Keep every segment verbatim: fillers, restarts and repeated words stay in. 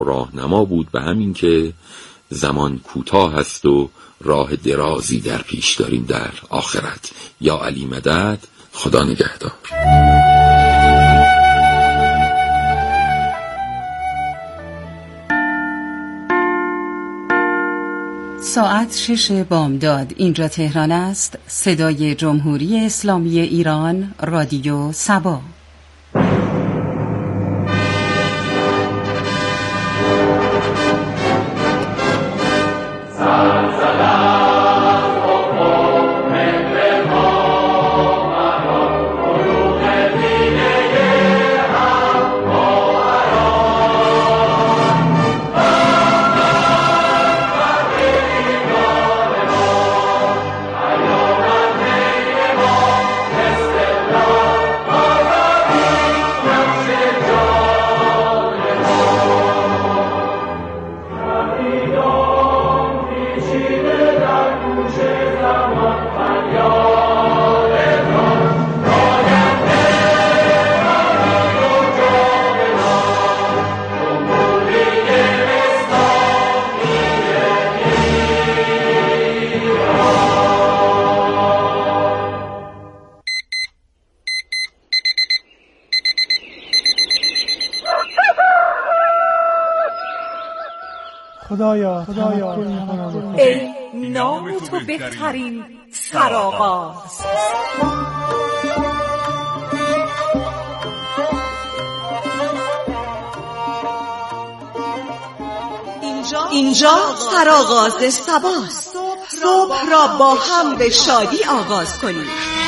راهنما بود به همین که زمان کوتاه است و راه درازی در پیش داریم در آخرت. یا علی مدد. خدا نگهدار. ساعت شش بامداد. اینجا تهران است. صدای جمهوری اسلامی ایران، رادیو سبا. خدایا خدایا ای نام تو بهترین سرآغاز، اینجا سرآغاز سباست. صبح را با هم به شادی آغاز کنیم.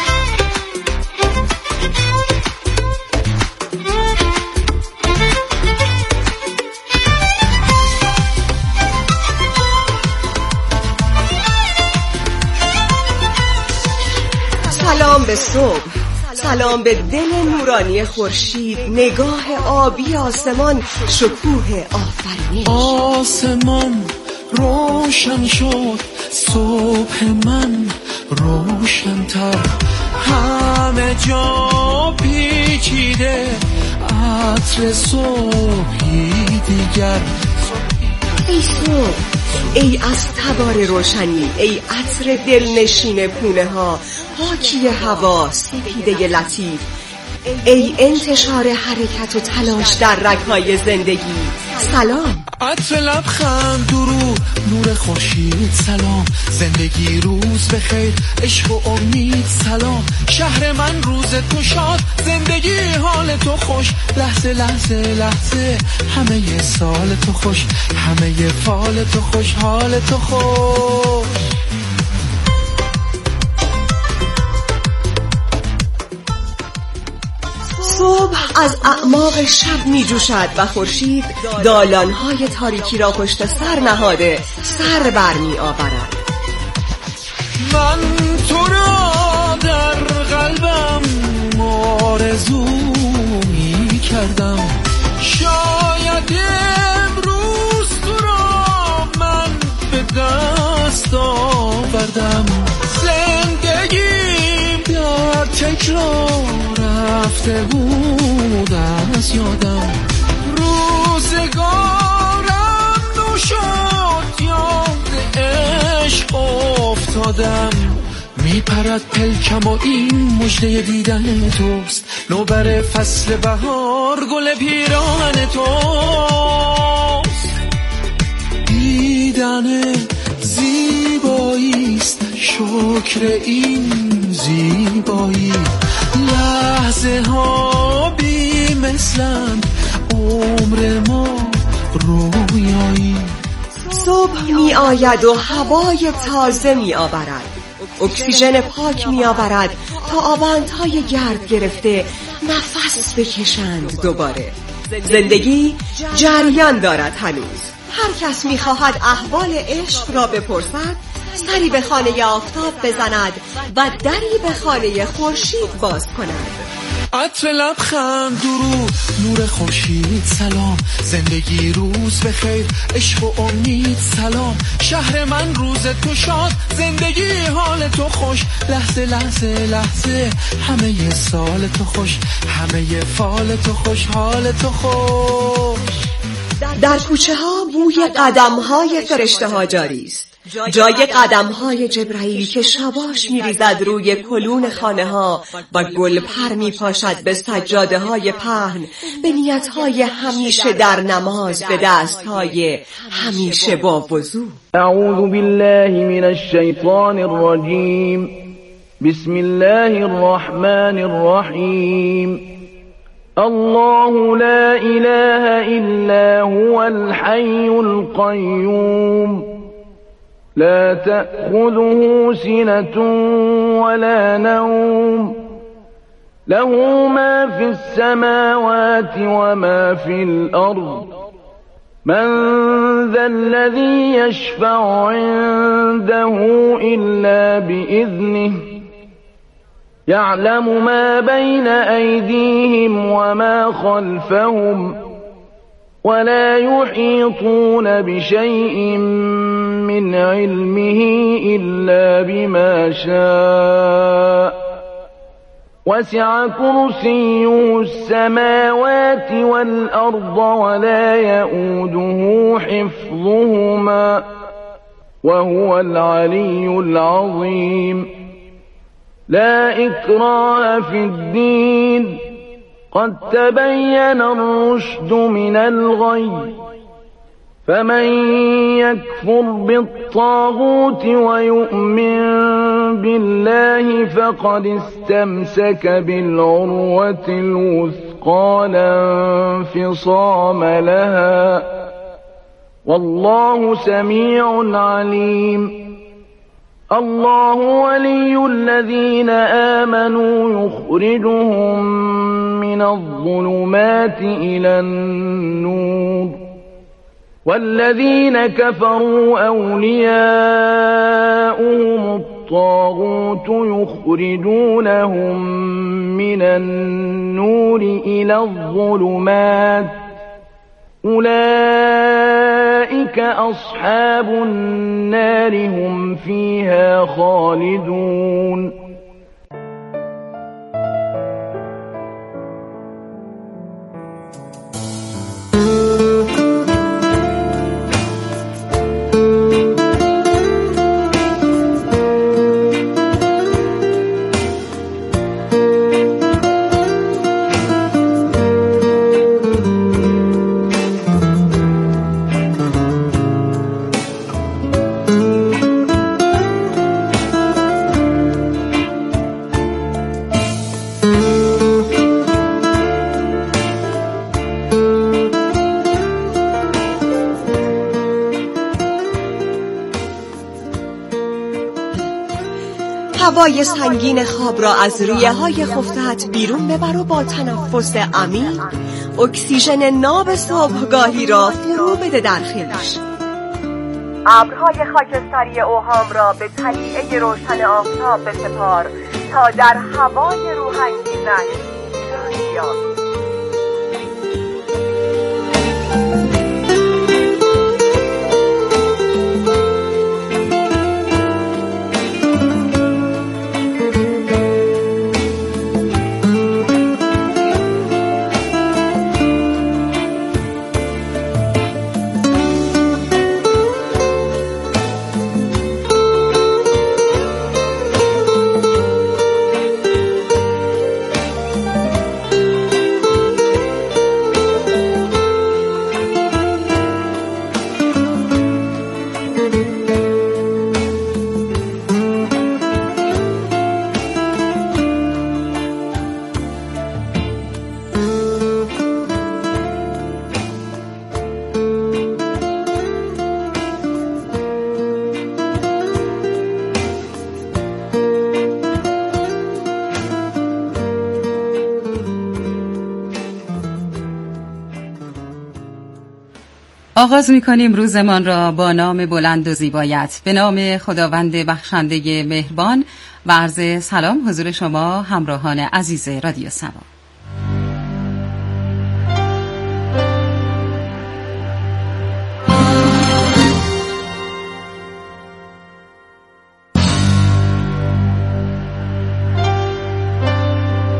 سلام به صبح، سلام به دل نورانی خورشید، نگاه آبی آسمان، شکوه آفرینش. آسمان روشن شد، صبح من روشن‌تر، همه جا پیچیده عطر صبحی دیگر. ای صبح، ای از تبار روشنی، ای عطر دلنشین پونه ها، پاکی هوا، سپیده لطیف، ای انتشار حرکت و تلاش در رگ‌های زندگی. سلام. عطر لبخند، درود، نور خورشید، سلام. زندگی روز بخیر، عشق و امید، سلام. شهر من روز تو شاد، زندگی حال تو خوش، لحظه لحظه لحظه همه سال تو خوش، همه فال تو خوش، حال تو خوش. صبح از اعماق شب می جوشد و خورشید دالانهای تاریکی را پشت سر نهاده سر بر می آورد. من تو را در قلبم آرزو می کردم، شاید امروز تو را من به دست آوردم. زندگیم در تکرار رفته بود از یادم، روزگارم نو شد، یاد عشق افتادم. میپرد پلکم و این مژده دیدن توست، نوبر فصل بهار گل پیراهن توست. دیدن زیباییست، شکر این زیبایی، لحظه ها بی مثلن، عمر ما رویایی. صبح می آید و هوای تازه می آورد، اکسیژن پاک می آورد تا آبندهای گرد گرفته نفس بکشند دوباره. زندگی جریان دارد هنوز. هر کس می خواهد احوال عشق را بپرسد، سری به خانه آفتاب بزند و دری به خانه خورشید باز کند. عطر لبخند، درود، نور خورشید، سلام. زندگی روز بخیر، عشق و امید، سلام. شهر من روز تو شاد، زندگی حال تو خوش، لحظه لحظه لحظه همه سال تو خوش، همه فال تو خوش، حال تو خوش. در در کوچه ها بوی قدم های فرشته ها جاری است. جای قدم های جبرائیل که شاباش می ریزد روی کلون خانه ها و گل پر می پاشد به سجاده های پهن، به نیت های همیشه در نماز، به دست های همیشه با وضو. اعوذ بالله من الشیطان الرجیم. بسم الله الرحمن الرحیم. الله لا اله الا هو الحي القيوم لا تأخذه سنة ولا نوم له ما في السماوات وما في الأرض من ذا الذي يشفع عنده إلا بإذنه يعلم ما بين أيديهم وما خلفهم ولا يحيطون بشيء من علمه إلا بما شاء وسع كرسيه السماوات والأرض ولا يؤوده حفظهما وهو العلي العظيم لا إكراه في الدين قد تبين الرشد من الغي فمن يكفر بالطاغوت ويؤمن بالله فقد استمسك بالعروة الوثقى لا انفصام لها والله سميع عليم الله ولي الذين آمنوا يخرجهم من الظلمات إلى النور والذين كفروا أولياؤهم الطاغوت يخرجونهم من النور إلى الظلمات أولئك أصحاب النار هم فيها خالدون. هوای سنگین خواب را از ریه های خفتت بیرون ببر و با تنفس عمیق اکسیژن ناب صبحگاهی را فرو بده در خویش. ابرهای خاکستری اوهام را به طلیعه روشن آفتاب بسپار تا در هوای روحانگیزش جای یابی. آغاز می‌کنیم روزمان را با نام بلند و زیبایت، به نام خداوند بخشنده مهربان و عرض سلام حضور شما همراهان عزیز رادیو سما.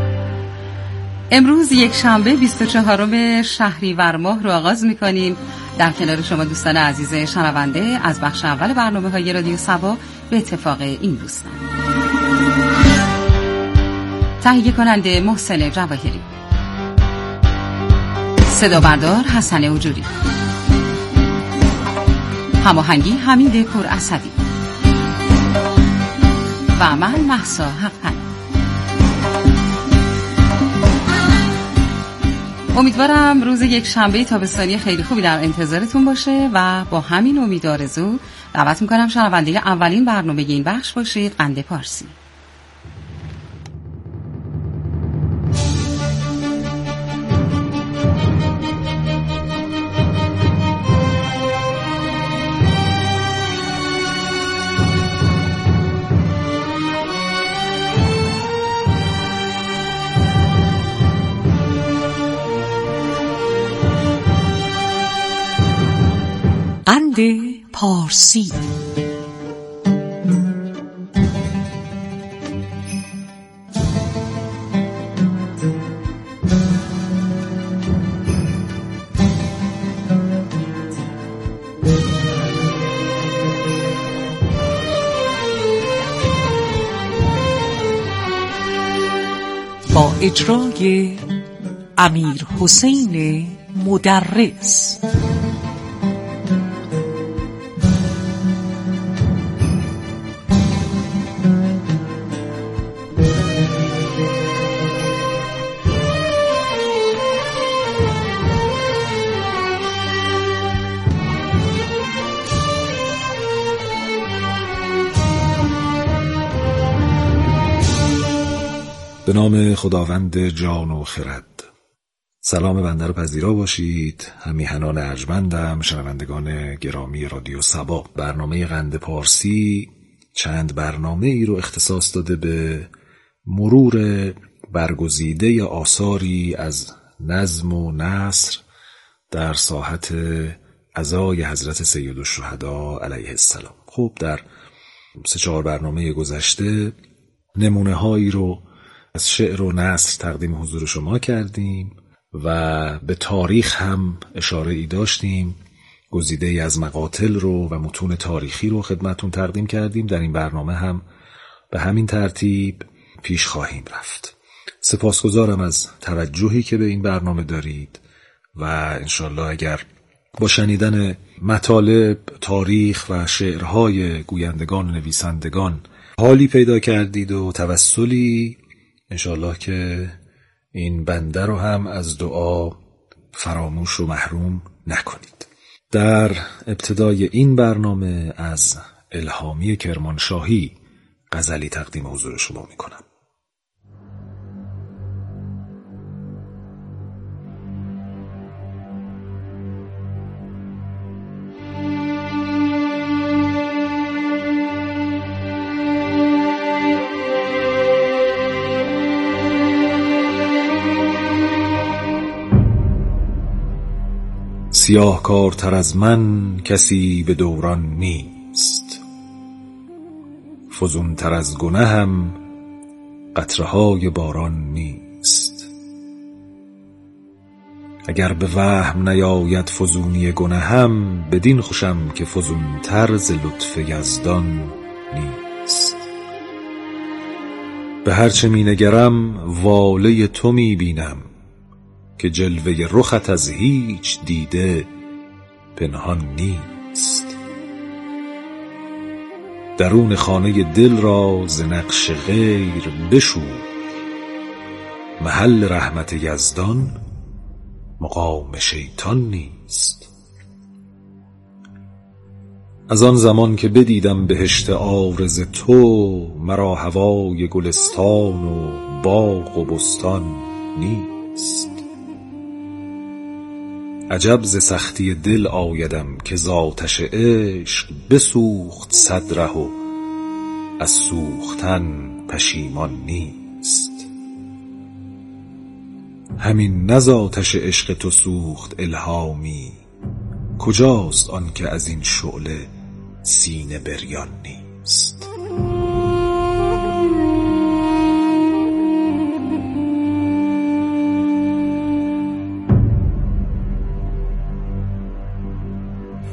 امروز یک شنبه بیست و چهارم شهریور ماه رو آغاز می‌کنیم در کنار شما دوستان عزیز شنونده از بخش اول برنامه‌های رادیو صبا به اتفاق این دوستان. تهیه کننده محسن جواهری، صدا بردار حسن اوجوری، هماهنگی حمید پور اسدی و من مهسا حقانی. امیدوارم روز یک شنبه تابستانی خیلی خوبی در انتظارتون باشه و با همین امید آرزو دعوت میکنم شنونده اولین برنامه این بخش باشید، قند پارسی. قند پارسی. با اجرای امیر حسین مدرس. به نام خداوند جان و خرد. سلام بنده رو پذیرا باشید همیهنان ارجمندم، شنوندگان گرامی رادیو صبا. برنامه قند پارسی چند برنامه ای رو اختصاص داده به مرور برگزیده آثاری از نظم و نثر در ساحت عزای حضرت سیدالشهدا علیه السلام. خب در سه چهار برنامه گذشته نمونه هایی رو از شعر و نثر تقدیم حضور شما کردیم و به تاریخ هم اشاره ای داشتیم. گزیده ای از مقاتل رو و متون تاریخی رو خدمتون تقدیم کردیم. در این برنامه هم به همین ترتیب پیش خواهیم رفت. سپاسگزارم از توجهی که به این برنامه دارید و انشالله اگر با شنیدن مطالب، تاریخ و شعرهای گویندگان و نویسندگان حالی پیدا کردید و توسلی، انشالله که این بنده رو هم از دعا فراموش و محروم نکنید. در ابتدای این برنامه از الهامی کرمانشاهی غزلی تقدیم حضور شما میکنم. سیاه کارتر از من کسی به دوران نیست، فزونتر از گنهم قطره‌های باران نیست. اگر به وهم نیاید فزونی گنهم، بدین خوشم که فزونتر ز لطف یزدان نیست. به هرچه می نگرم واله تو می بینم، که جلوه رخت از هیچ دیده پنهان نیست. درون خانه دل را ز نقش غیر بشو، محل رحمت یزدان مقام شیطان نیست. از آن زمان که بدیدم بهشت عارض تو، مرا هوای گلستان و باغ و بستان نیست. عجب ز سختی دل آیدم که ز آتش عشق بسوخت صد ره و از سوختن پشیمان نیست. همین نه ز آتش عشق تو سوخت الهامی، کجاست آن که از این شعله سینه بریان نیست.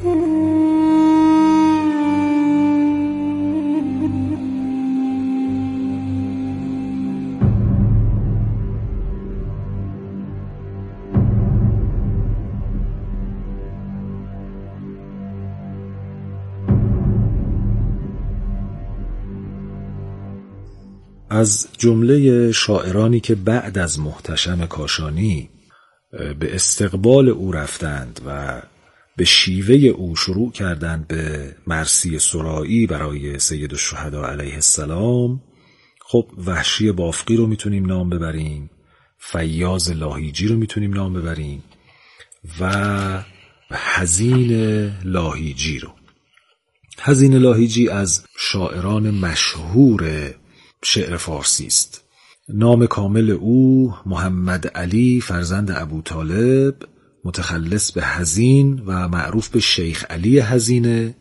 از جمله شاعرانی که بعد از محتشم کاشانی به استقبال او رفتند و به شیوه او شروع کردند به مرثیه سرایی برای سید الشهدا علیه السلام، خب وحشی بافقی رو میتونیم نام ببریم، فیاض لاهیجی رو میتونیم نام ببریم و حزین لاهیجی رو. حزین لاهیجی از شاعران مشهور شعر فارسی است. نام کامل او محمد علی فرزند ابوطالب، متخلص به حزین و معروف به شیخ علی حزینه،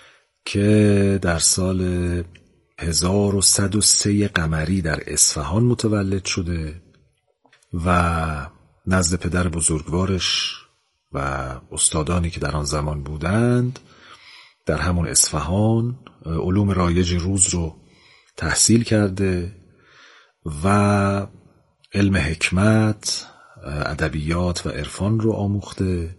که در سال هزار و صد و سه قمری در اصفهان متولد شده و نزد پدر بزرگوارش و استادانی که در آن زمان بودند در همون اصفهان علوم رایج روز رو تحصیل کرده و علم حکمت، ادبیات و عرفان رو آموخته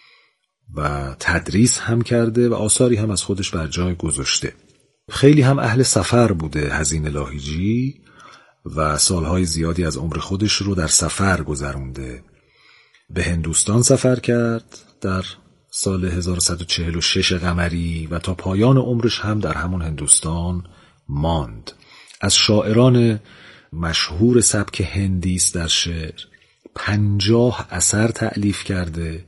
و تدریس هم کرده و آثاری هم از خودش بر جای گذاشته. خیلی هم اهل سفر بوده حزین لاهیجی و سالهای زیادی از عمر خودش رو در سفر گذرونده. به هندوستان سفر کرد در سال هزار و صد و چهل و شش قمری و تا پایان عمرش هم در همون هندوستان ماند. از شاعران مشهور سبک هندیست در شعر پنجاه اثر تألیف کرده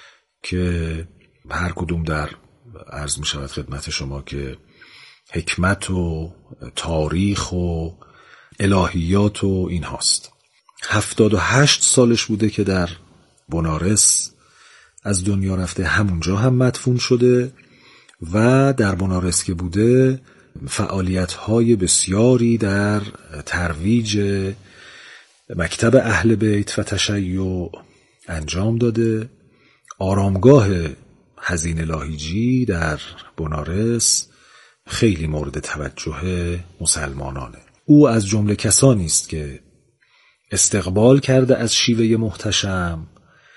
که هر کدوم در عرض می شود خدمت شما که حکمت و تاریخ و الهیات و این هاست. هفتاد و هشت سالش بوده که در بنارس از دنیا رفته، همونجا هم مدفون شده و در بنارس که بوده فعالیت‌های بسیاری در ترویج مکتب اهل بیت و تشیع انجام داده. آرامگاه حزین لاهیجی در بنارس خیلی مورد توجه مسلمانانه. او از جمله کسانی است که استقبال کرده از شیوه محتشم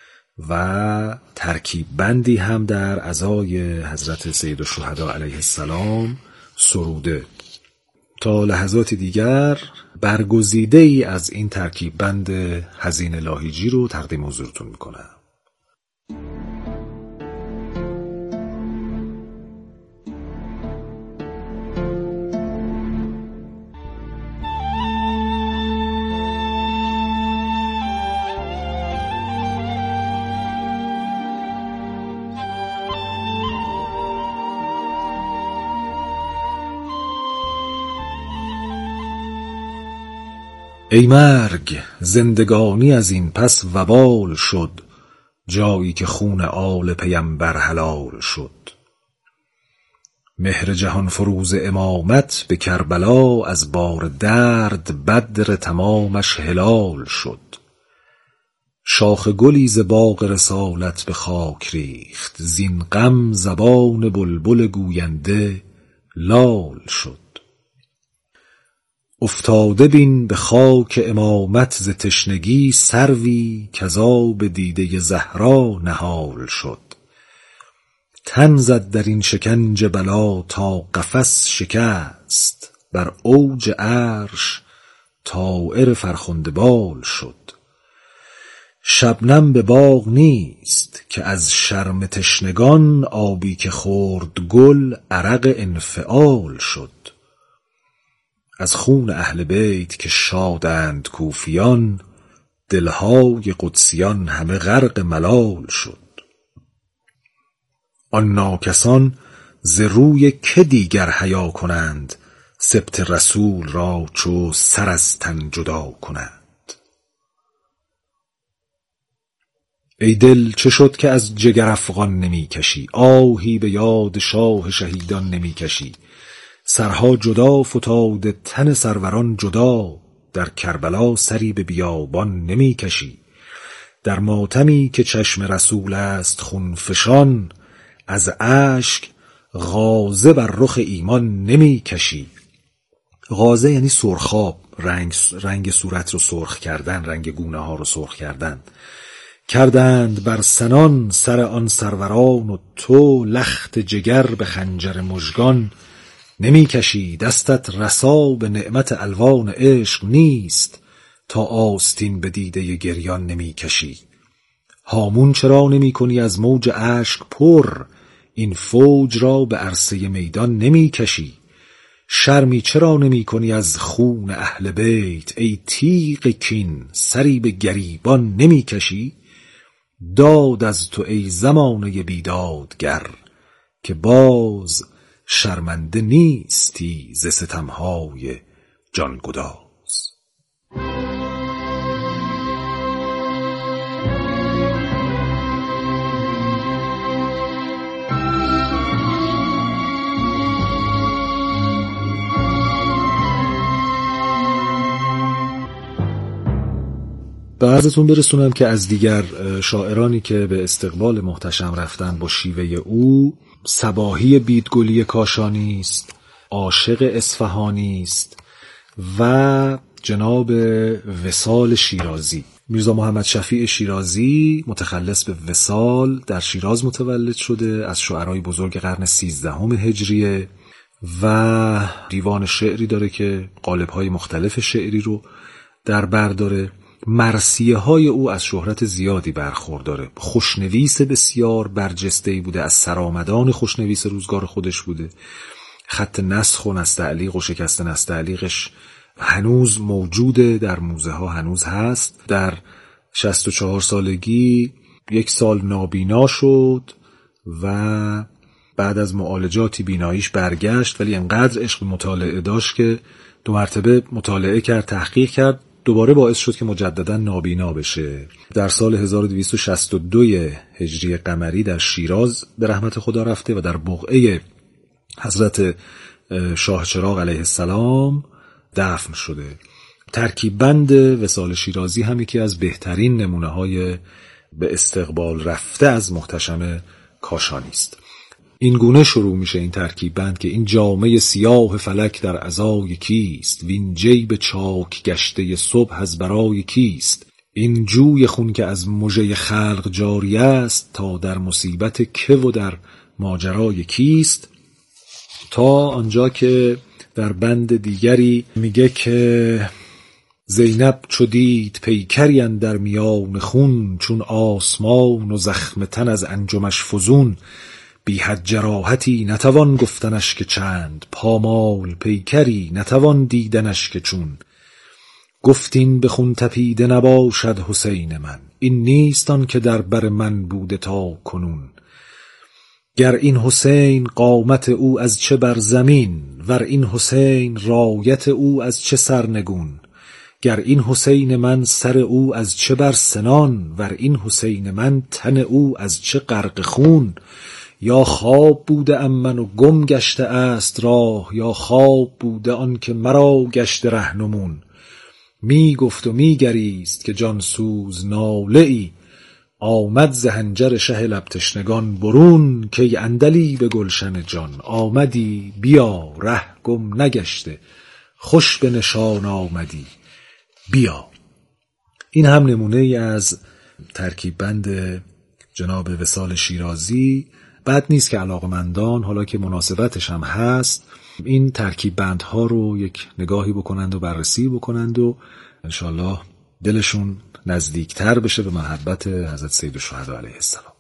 و ترکیب بندی هم در عزای حضرت سید الشهدا علیه السلام سروده. تا لحظات دیگر برگزیده ای از این ترکیب بند حزین لاهیجی رو تقدیم حضورتون میکنم. ای مرگ زندگانی از این پس وبال شد، جایی که خون آل پیمبر حلال شد. مهر جهان فروز امامت به کربلا، از بار درد بدر تمامش هلال شد. شاخ گلی ز باغ رسالت به خاک ریخت، زین غم زبان بلبل گوینده لال شد. افتاده بین به خاک امامت ز تشنگی، سروی کزا به دیده زهرا نهال شد. تن زد در این شکنج بلا تا قفس شکست، بر اوج عرش طائر فرخنده بال شد. شبنم به باغ نیست که از شرم تشنگان، آبی که خورد گل عرق انفعال شد. از خون اهل بیت که شادند کوفیان، دلهای قدسیان همه غرق ملال شد. آن ناکسان ز روی که دیگر حیا کنند، سبط رسول را چو سر از تن جدا کنند. ای دل چه شد که از جگر افغان نمی کشی، آهی به یاد شاه شهیدان نمی کشی. سرها جدا فتاده تن سروران جدا، در کربلا سری به بیابان نمی کشی. در ماتمی که چشم رسول است خونفشان، از اشک غازه بر رخ ایمان نمی کشی. غازه یعنی سرخاب، رنگ رنگ صورت رو سرخ کردن، رنگ گونه ها رو سرخ کردن. کردند بر سنان سر آن سروران و تو لخت جگر به خنجر مژگان نمی کشی. دستت رسا به نعمت الوان عشق نیست، تا آستین به دیده گریان نمی کشی. هامون چرا نمی کنی از موج اشک پر، این فوج را به عرصه میدان نمی کشی. شرمی چرا نمی کنی از خون اهل بیت، ای تیغ کین سری به گریبان نمی کشی. داد از تو ای زمانه بیدادگر، که باز شرمنده نیستی ز ستمهای جانگداز. به عرضتون برسونم که از دیگر شاعرانی که به استقبال محتشم رفتن با شیوه او، صباحی بیدگلی کاشانی است، عاشق اصفهانی است و جناب وصال شیرازی. میرزا محمد شفیع شیرازی متخلص به وصال در شیراز متولد شده، از شاعرای بزرگ قرن سیزدهم هجریه و دیوان شعری داره که قالب‌های مختلف شعری رو در بر داره. مرثیه های او از شهرت زیادی برخورداره. خوشنویس بسیار برجسته‌ای بوده، از سرآمدان خوشنویس روزگار خودش بوده. خط نسخ و نستعلیق و شکست نستعلیقش هنوز موجوده، در موزه ها هنوز هست. در شصت و چهار سالگی یک سال نابینا شد و بعد از معالجاتی بیناییش برگشت، ولی انقدر عشق مطالعه داشت که دو مرتبه مطالعه کرد، تحقیق کرد، دوباره باعث شد که مجددا نابینا بشه. در سال هزار و دویست و شصت و دو هجری قمری در شیراز به رحمت خدا رفته و در بقعه حضرت شاه چراغ علیه السلام دفن شده. ترکیب بند وصال شیرازی هم یکی از بهترین نمونه های به استقبال رفته از محتشم کاشانی است. این گونه شروع میشه این ترکیب بند که این جامه سیاه فلک در عزای کیست، وین جیب چاک گشته صبح از برای کیست. این جوی خون که از مژه خلق جاری است، تا در مصیبت که و در ماجرای کیست. تا آنجا که در بند دیگری میگه که زینب چو دید پیکری اندر میان خون، چون آسمان و زخم تن از انجمش فزون. بی حد جراحتی نتوان گفتنش که چند، پامال پیکری نتوان دیدنش که چون. گفتین به خون تپیده نباشد حسین من، این نیست آن که در بر من بوده تا کنون. گر این حسین قامت او از چه بر زمین، ور این حسین رایت او از چه سرنگون. گر این حسین من سر او از چه بر سنان، ور این حسین من تن او از چه غرق خون. یا خواب بوده ام من و گم گشته است راه، یا خواب بوده آن که مرا گشته رهنمون. می گفت و می گریست که جانسوز ناله ای، آمد ز حنجر شه لب تشنگان برون. که اندلی به گلشن جان آمدی، بیا ره گم نگشته خوش به نشان آمدی بیا. این هم نمونه ای از ترکیب بند جناب وصال شیرازی. بد نیست که علاقمندان، حالا که مناسبتش هم هست، این ترکیب بندها رو یک نگاهی بکنند و بررسی بکنند و انشالله دلشون نزدیکتر بشه به محبت حضرت سیدالشهدا علیه السلام.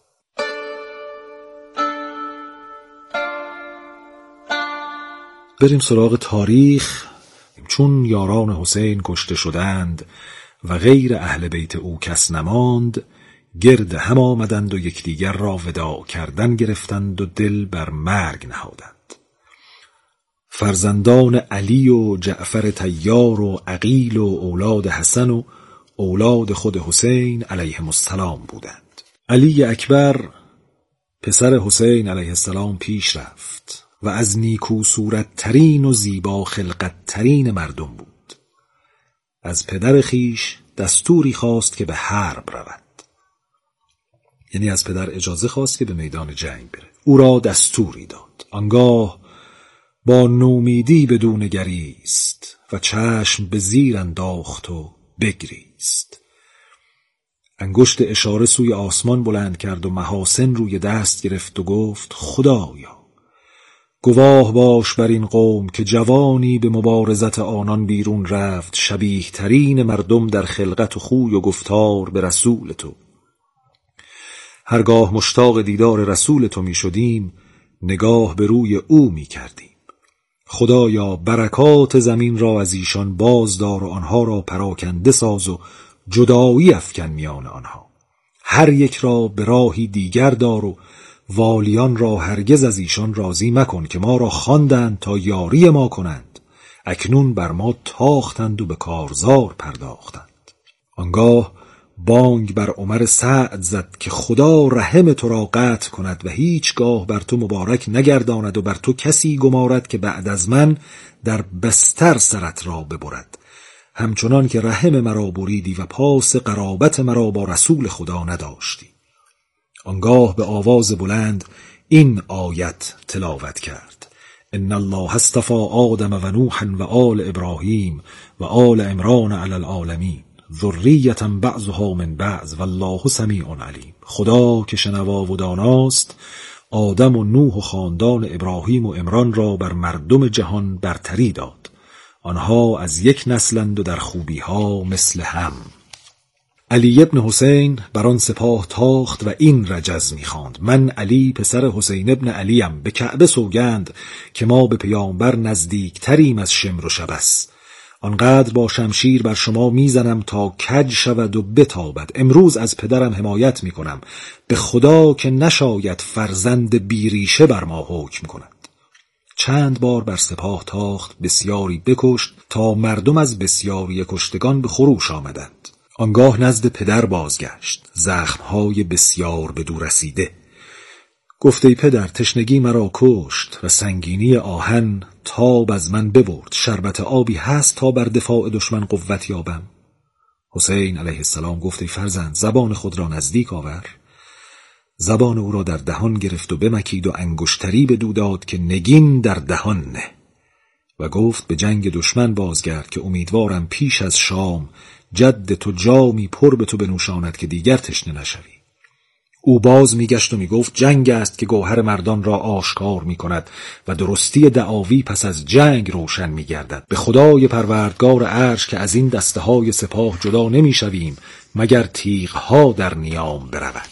بریم سراغ تاریخ. چون یاران حسین کشته شدند و غیر اهل بیت او کس نماند، گرد هم آمدند و یکدیگر را وداع کردن گرفتند و دل بر مرگ نهادند. فرزندان علی و جعفر طیار و عقیل و اولاد حسن و اولاد خود حسین علیهم السلام بودند. علی اکبر پسر حسین علیه السلام پیش رفت و از نیکو صورت ترین و زیبا خلقت ترین مردم بود. از پدر خیش دستوری خواست که به حرب رود، یعنی از پدر اجازه خواست که به میدان جنگ بره. او را دستوری داد. آنگاه با نومیدی بدون نگریست و چشم به زیر انداخت و بگریست. انگشت اشاره سوی آسمان بلند کرد و محاسن روی دست گرفت و گفت: خدایا، گواه باش بر این قوم که جوانی به مبارزت آنان بیرون رفت، شبیه ترین مردم در خلقت و خوی و گفتار به رسول تو. هرگاه مشتاق دیدار رسول تو می شدیم، نگاه به روی او می کردیم. خدایا، برکات زمین را از ایشان بازدار و آنها را پراکنده ساز و جدایی افکن میان آنها. هر یک را به راهی دیگر دار و والیان را هرگز از ایشان راضی مکن که ما را خواندند تا یاری ما کنند، اکنون بر ما تاختند و به کارزار پرداختند. آنگاه بانگ بر عمر سعد زد که خدا رحم تو را قطع کند و هیچگاه بر تو مبارک نگرداند و بر تو کسی گمارد که بعد از من در بستر سرت را ببرد، همچنان که رحم مرا بریدی و پاس قرابت مرا با رسول خدا نداشتی. آنگاه به آواز بلند این آیت تلاوت کرد: ان الله اصطفى آدم و نوحا و آل ابراهیم و آل عمران علی العالمین ذریة بعضها من بعض والله سمیع علیم. خدا که شنوا و داناست آدم و نوح و خاندان ابراهیم و عمران را بر مردم جهان برتری داد. آنها از یک نسلند و در خوبی ها مثل هم. علی ابن حسین بر آن سپاه تاخت و این رجز می‌خواند: من علی پسر حسین ابن علیم، به کعبه سوگند که ما به پیامبر نزدیک تریم از شمر و شبس. آنقدر با شمشیر بر شما میزنم تا کج شود و بتابد. امروز از پدرم حمایت میکنم، به خدا که نشاید فرزند بیریشه بر ما حکم کند. چند بار بر سپاه تاخت، بسیاری بکشت تا مردم از بسیاری کشتگان به خروش آمدند. آنگاه نزد پدر بازگشت، زخمهای بسیار به دو رسیده. گفت: ای پدر، تشنگی مرا کشت و سنگینی آهن تاب از من ببرد. شربت آبی هست تا بر دفاع دشمن قوت یابم؟ حسین علیه السلام گفت: ای فرزند، زبان خود را نزدیک آور. زبان او را در دهان گرفت و بمکید و انگشتری بدو داد که نگین در دهان نه و گفت: به جنگ دشمن بازگرد که امیدوارم پیش از شام جد تو جامی پر به تو بنوشاند که دیگر تشنه نشوی. او باز میگشت و میگفت: جنگ است که گوهر مردان را آشکار میکند و درستی دعاوی پس از جنگ روشن میگردد. به خدای پروردگار عرش که از این دسته های سپاه جدا نمیشویم مگر تیغ ها در نیام برود.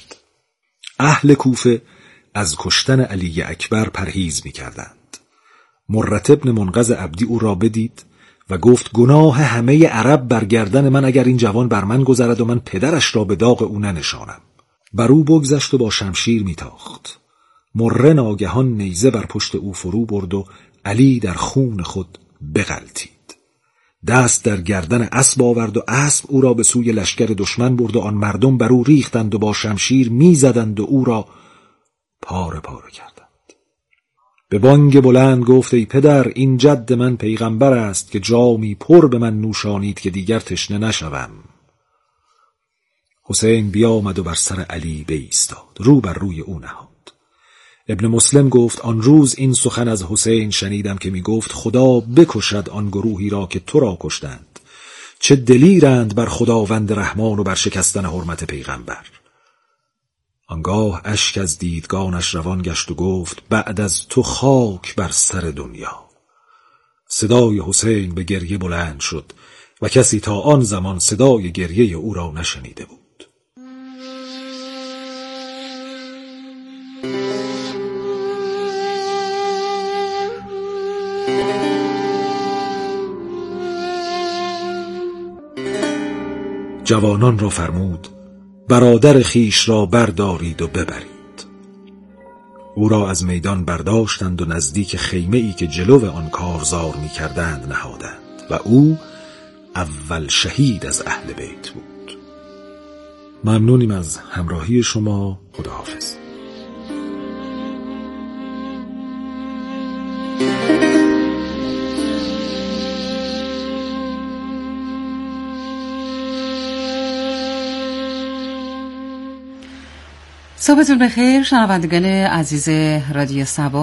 اهل کوفه از کشتن علی اکبر پرهیز میکردند. مرت ابن منقذ عبدی او را بدید و گفت: گناه همه عرب برگردن من اگر این جوان بر من گذرد و من پدرش را به داغ او ننشانم. بر او بگذشت و با شمشیر میتاخت. مره ناگهان نیزه بر پشت او فرو برد و علی در خون خود بغلتید. دست در گردن اسب آورد و اسب او را به سوی لشکر دشمن برد و آن مردم بر او ریختند و با شمشیر میزدند و او را پاره پاره کردند. به بانگ بلند گفت: ای پدر، این جد من پیغمبر است که جامی پر به من نوشانید که دیگر تشنه نشوم. حسین بیامد و بر سر علی بایستاد، رو بر روی او نهاد. ابن مسلم گفت: آن روز این سخن از حسین شنیدم که می گفت: خدا بکشد آن گروهی را که تو را کشتند. چه دلیرند بر خداوند رحمان و بر شکستن حرمت پیغمبر. آنگاه اشک از دیدگانش روان گشت و گفت: بعد از تو خاک بر سر دنیا. صدای حسین به گریه بلند شد و کسی تا آن زمان صدای گریه او را نشنیده بود. جوانان را فرمود: برادر خیش را بردارید و ببرید. او را از میدان برداشتند و نزدیک خیمه ای که جلو آن کارزار می کردند نهادند و او اول شهید از اهل بیت بود. ممنونیم از همراهی شما. خداحافظ. صبحتون بخیر شنوندگان عزیز رادیو سبا.